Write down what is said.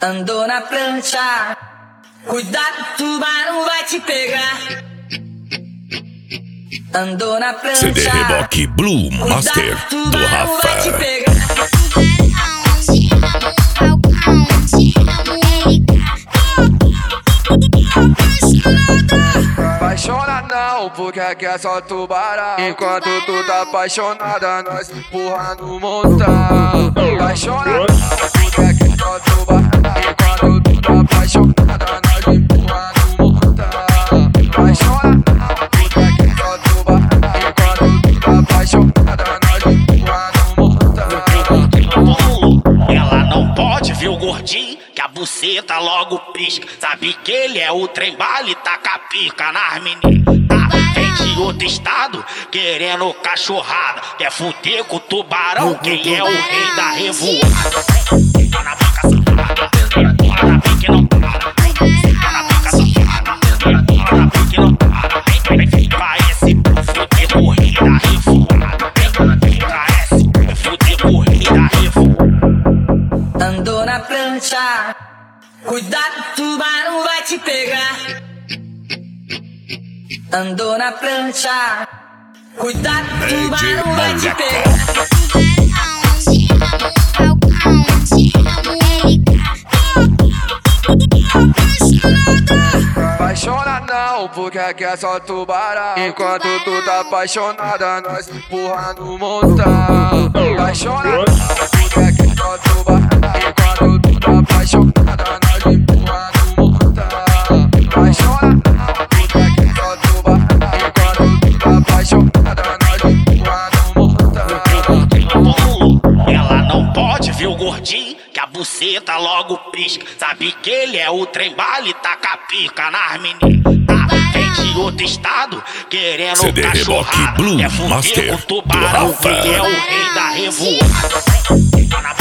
Andou na prancha, cuidado, tubarão vai te pegar. Andou na prancha, CD Reboque Blue Master do Rafa. Apaixona não, porque aqui é só tubarão. Enquanto tu tá apaixonada, nós empurra no montão. Apaixona não, porque aqui é só tubarão. Enquanto tu tá apaixonada, nós empurra no montão. Apaixona não, porque aqui é só tubarão. Enquanto tu tá apaixonada, nós empurra no montão. Ela não pode ver o gordinho, que a buceta logo pisca. Sabe que ele é o trem bala e taca pica nas meninas. Vem de outro estado, querendo cachorrada. Quer fuder com o tubarão, quem é o rei da revoada. Tá na boca safada, bora pique não para. Tá na boca safada, bora pique não para. Vem pra esse fuder com o rei da revoada. Vem pra esse fuder com o rei da revoada. Andou na prancha, cuidado, tubarão vai te pegar. Andou na prancha, cuidado, tubarão vai te pegar. Apaixona não, porque aqui é só tubarão. Enquanto tu tá apaixonada, nós empurra no montão. Apaixona não, porque aqui é só tubarão. Enquanto tu tá apaixonada, nós empurra no montão. Apaixona não, porque aqui é só tubarão. Enquanto tu tá apaixonada, nós empurra no montão. Ela não pode ver o gordinho, que a buceta logo pisca. Sabe que ele é o trem bala e taca pica nas meninas. Vem de outro estado, querendo CD Reboque cachorrada. Blue Quer fuder Master com o do tubarão, Rafa. quem é o rei da revoada.